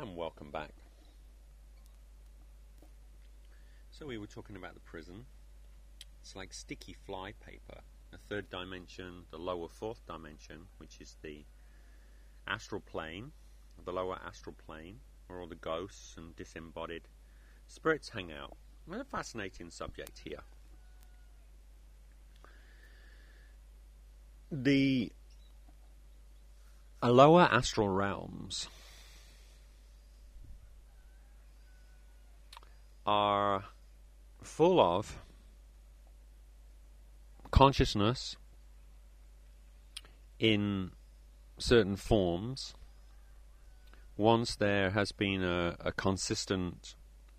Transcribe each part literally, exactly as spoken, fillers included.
And welcome back. So we were talking about the prison. It's like sticky fly paper. The third dimension, the lower fourth dimension, which is the astral plane, the lower astral plane, where all the ghosts and disembodied spirits hang out. Well, a fascinating subject here. The uh, lower astral realms are full of consciousness in certain forms once there has been a, a consistent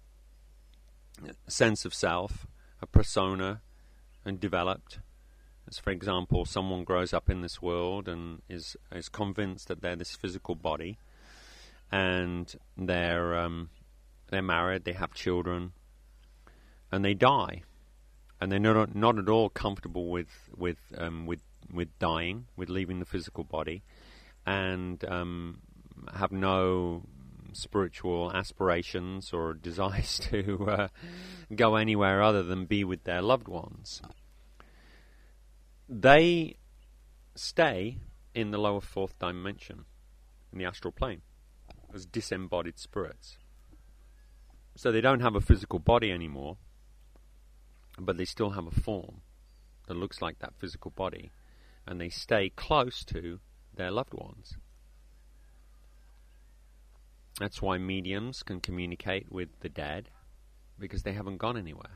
sense of self, a persona, and developed. As for example, someone grows up in this world and is is convinced that they're this physical body, and they're um, they're married, they have children, and they die, and they're not not at all comfortable with with um, with with dying, with leaving the physical body, and um, have no spiritual aspirations or desires to uh, go anywhere other than be with their loved ones. They stay in the lower fourth dimension, in the astral plane, as disembodied spirits. So they don't have a physical body anymore, but they still have a form that looks like that physical body, and they stay close to their loved ones. That's why mediums can communicate with the dead, because they haven't gone anywhere.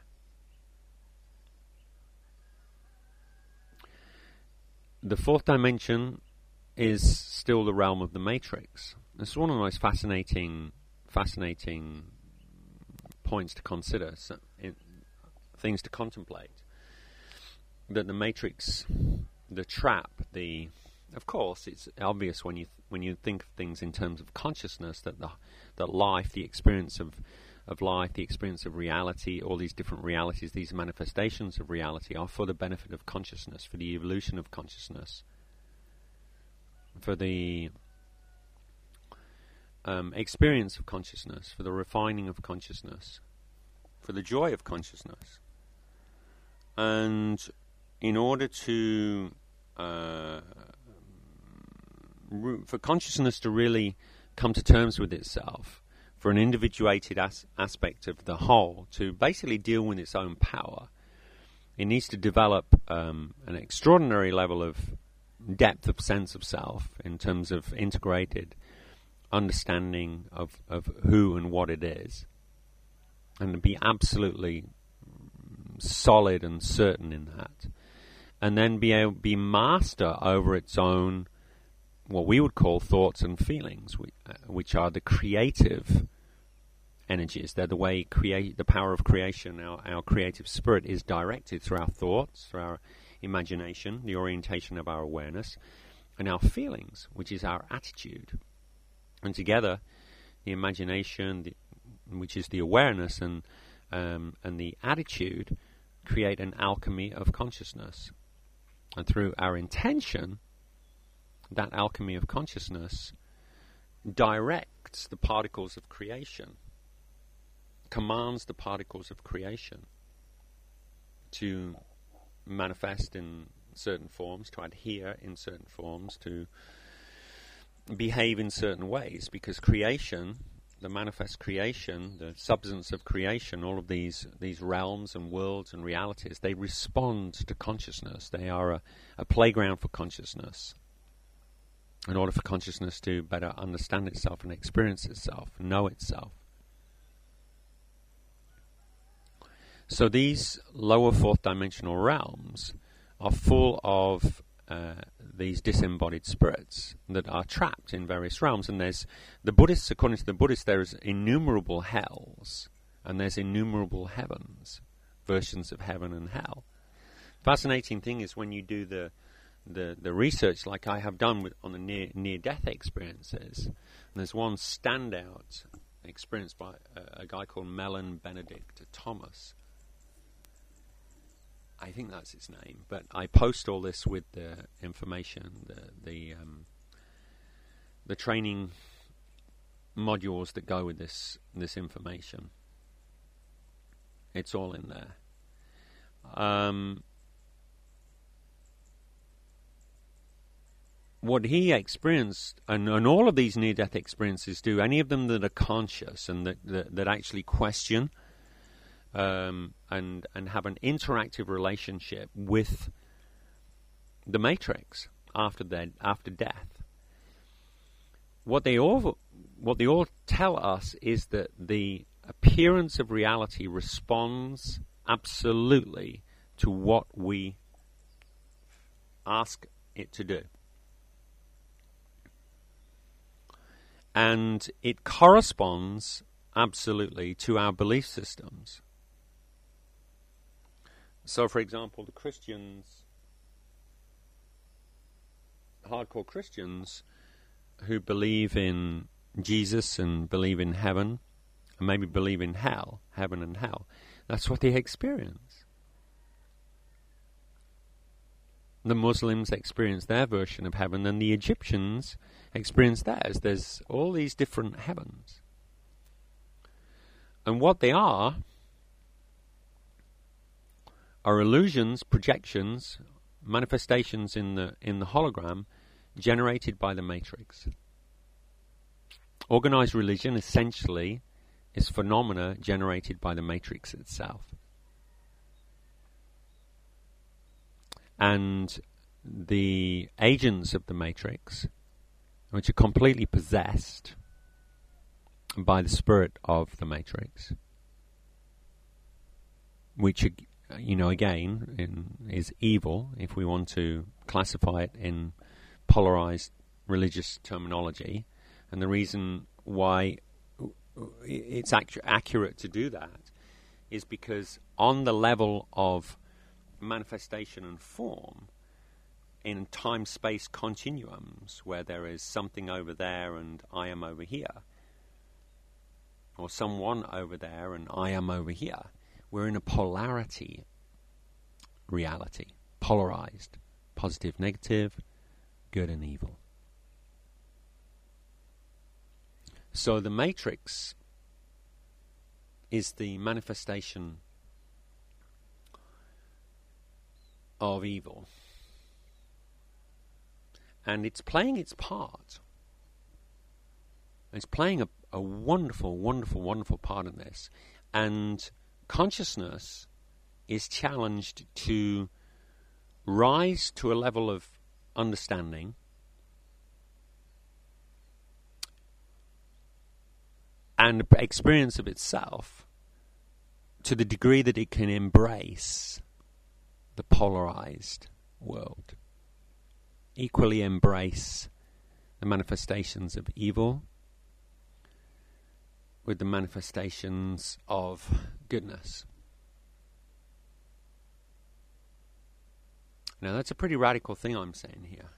The fourth dimension is still the realm of the matrix. It's one of the most fascinating, fascinating points to consider, so in, things to contemplate. That the matrix, the trap, the of course, it's obvious when you th- when you think of things in terms of consciousness that the that life, the experience of of life, the experience of reality, all these different realities, these manifestations of reality are for the benefit of consciousness, for the evolution of consciousness, for the um, experience of consciousness, for the refining of consciousness, for the joy of consciousness. And in order to uh, for consciousness to really come to terms with itself, for an individuated as- aspect of the whole to basically deal with its own power, it needs to develop um, an extraordinary level of depth of sense of self in terms of integrated understanding of, of who and what it is, and be absolutely solid and certain in that, and then be able be master over its own, what we would call thoughts and feelings, which, uh, which are the creative energies. They're the way create the power of creation. Our, our creative spirit is directed through our thoughts, through our imagination, the orientation of our awareness, and our feelings, which is our attitude. And together, the imagination, the, which is the awareness, and um, and the attitude, create an alchemy of consciousness. And through our intention, that alchemy of consciousness directs the particles of creation, commands the particles of creation to manifest in certain forms, to adhere in certain forms, to behave in certain ways, because creation, the manifest creation, the substance of creation, all of these these realms and worlds and realities, they respond to consciousness. They are a, a playground for consciousness, in order for consciousness to better understand itself and experience itself, know itself. So these lower fourth dimensional realms are full of uh, these disembodied spirits that are trapped in various realms. And there's the Buddhists, according to the Buddhists, there's innumerable hells and there's innumerable heavens, versions of heaven and hell. Fascinating thing is when you do the the, the research, like I have done with, on the near near death experiences. And there's one standout experience by a, a guy called Mellon Benedict Thomas. I think that's his name, but I post all this with the information, the the um, the training modules that go with this this information. It's all in there. Um, what he experienced, and, and all of these near-death experiences do, any of them that are conscious and that that, that actually question um, and and have an interactive relationship with the matrix after their after death. What they all what they all tell us is that the appearance of reality responds absolutely to what we ask it to do. And it corresponds absolutely to our belief systems. So, for example, the Christians, hardcore Christians, who believe in Jesus and believe in heaven, and maybe believe in hell, heaven and hell, that's what they experience. The Muslims experience their version of heaven, and the Egyptians experience theirs. There's all these different heavens. And what they are are illusions, projections, manifestations in the in the hologram generated by the matrix. Organized religion essentially is phenomena generated by the matrix itself. And the agents of the matrix, which are completely possessed by the spirit of the matrix, which, you know, again, in, is evil, if we want to classify it in polarized religious terminology. And the reason why it's actu- accurate to do that is because on the level of manifestation and form, in time-space continuums, where there is something over there and I am over here, or someone over there and I am over here, we're in a polarity reality, polarized, positive, negative, good and evil. So the matrix is the manifestation of evil. And it's playing its part. It's playing a, a wonderful, wonderful, wonderful part in this. And consciousness is challenged to rise to a level of understanding and experience of itself to the degree that it can embrace the polarized world. Equally embrace the manifestations of evil with the manifestations of goodness. Now that's a pretty radical thing I'm saying here.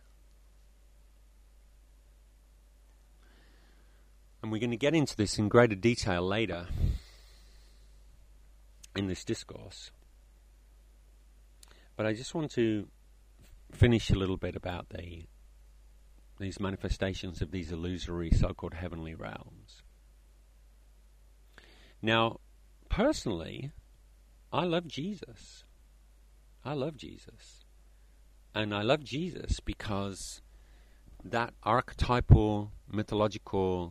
And we're going to get into this in greater detail later in this discourse. But I just want to finish a little bit about the these manifestations of these illusory so-called heavenly realms. Now, personally, I love Jesus. I love Jesus. And I love Jesus because that archetypal, mythological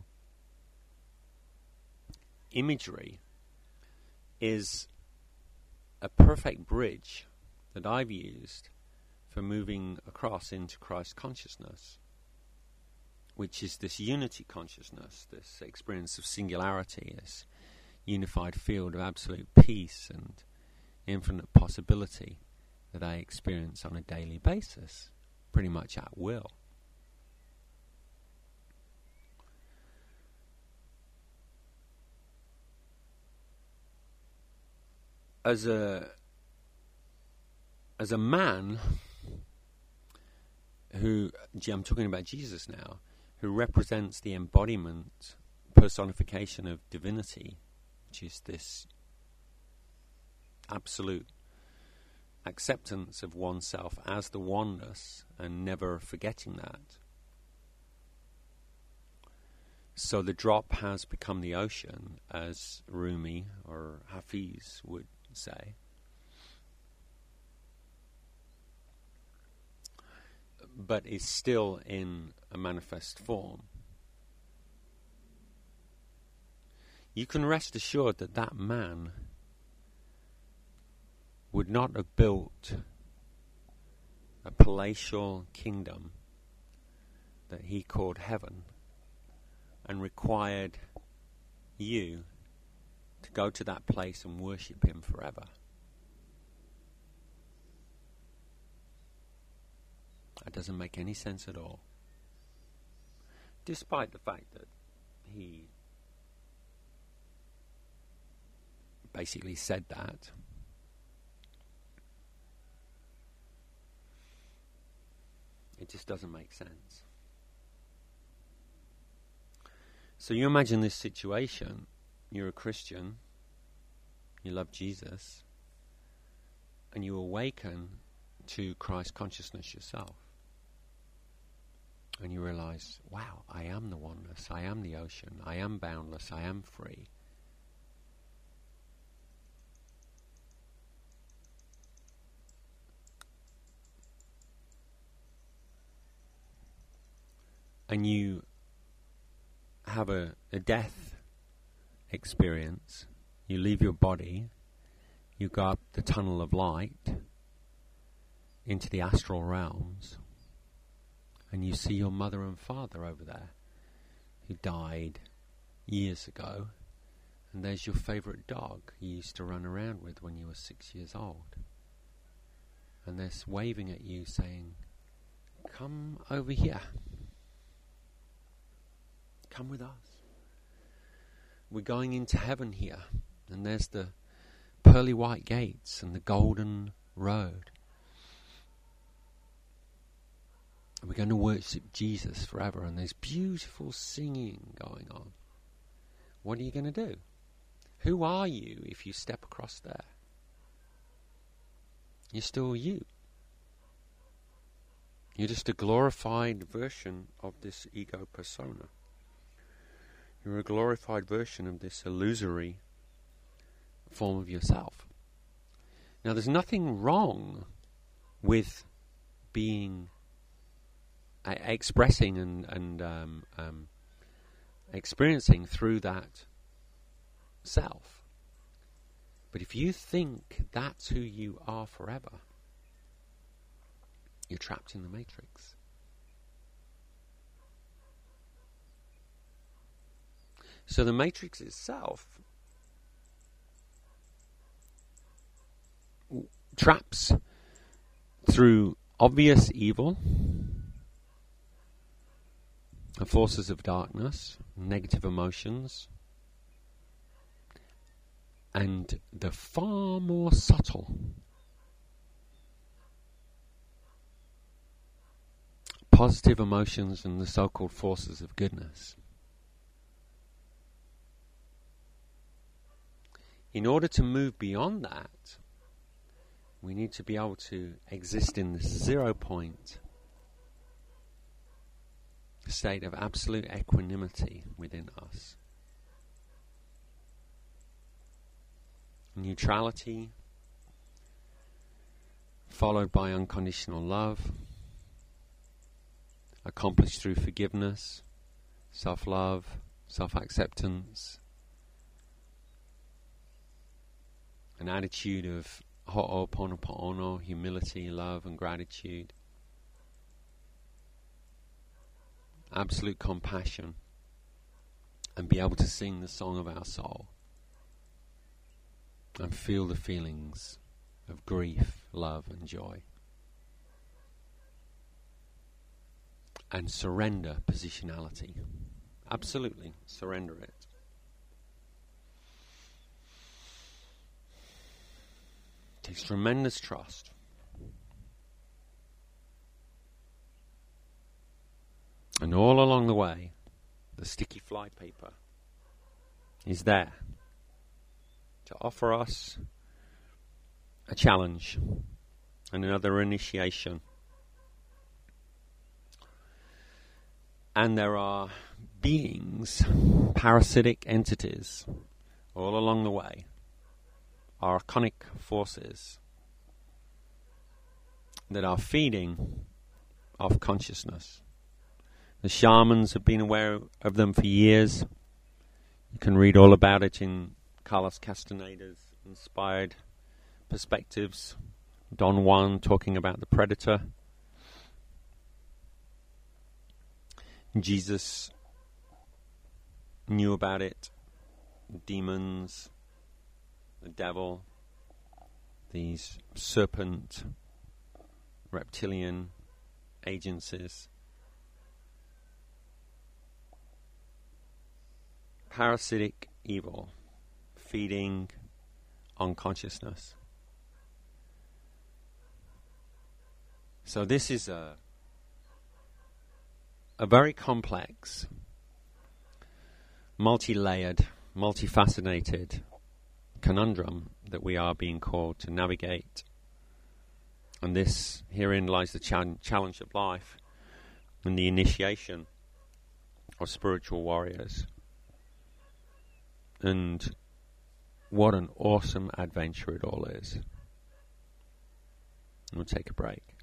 imagery is a perfect bridge that I've used for moving across into Christ consciousness, which is this unity consciousness, this experience of singularity, this unified field of absolute peace and infinite possibility that I experience on a daily basis, pretty much at will. As a as a man who, I'm talking about Jesus now, who represents the embodiment, personification of divinity, which is this absolute acceptance of oneself as the oneness and never forgetting that. So the drop has become the ocean, as Rumi or Hafiz would say. But is still in a manifest form. You can rest assured that that man would not have built a palatial kingdom that he called heaven and required you to go to that place and worship him forever. That doesn't make any sense at all. Despite the fact that he basically said that. It just doesn't make sense. So you imagine this situation. You're a Christian. You love Jesus. And you awaken to Christ consciousness yourself. And you realize, wow, I am the oneness. I am the ocean. I am boundless. I am free. And you have a, a death experience. You leave your body. You go up the tunnel of light into the astral realms. And you see your mother and father over there who died years ago. And there's your favourite dog you used to run around with when you were six years old. And they're waving at you saying, come over here. Come with us. We're going into heaven here. And there's the pearly white gates and the golden road. And we're going to worship Jesus forever. And there's beautiful singing going on. What are you going to do? Who are you if you step across there? You're still you. You're just a glorified version of this ego persona. You're a glorified version of this illusory form of yourself. Now, there's nothing wrong with being uh, expressing and, and um, um, experiencing through that self. But if you think that's who you are forever, you're trapped in the matrix. So the matrix itself w- traps through obvious evil, the forces of darkness, negative emotions, and the far more subtle positive emotions and the so-called forces of goodness. In order to move beyond that, we need to be able to exist in the zero point state of absolute equanimity within us. Neutrality, followed by unconditional love, accomplished through forgiveness, self-love, self-acceptance, an attitude of ho'oponopono, humility, love and gratitude, absolute compassion, and be able to sing the song of our soul and feel the feelings of grief, love and joy, and surrender positionality. Absolutely surrender it. Takes tremendous trust. And all along the way, the sticky flypaper is there to offer us a challenge and another initiation. And there are beings, parasitic entities, all along the way, archonic forces that are feeding off consciousness. The shamans have been aware of them for years. You can read all about it in Carlos Castaneda's inspired perspectives. Don Juan talking about the predator. Jesus knew about it. Demons, the devil, these serpent, reptilian agencies. Parasitic evil, feeding on consciousness. So this is a a very complex, multi-layered, multifaceted conundrum that we are being called to navigate. And this, herein lies the cha- challenge of life and the initiation of spiritual warriors. And what an awesome adventure it all is. We'll take a break.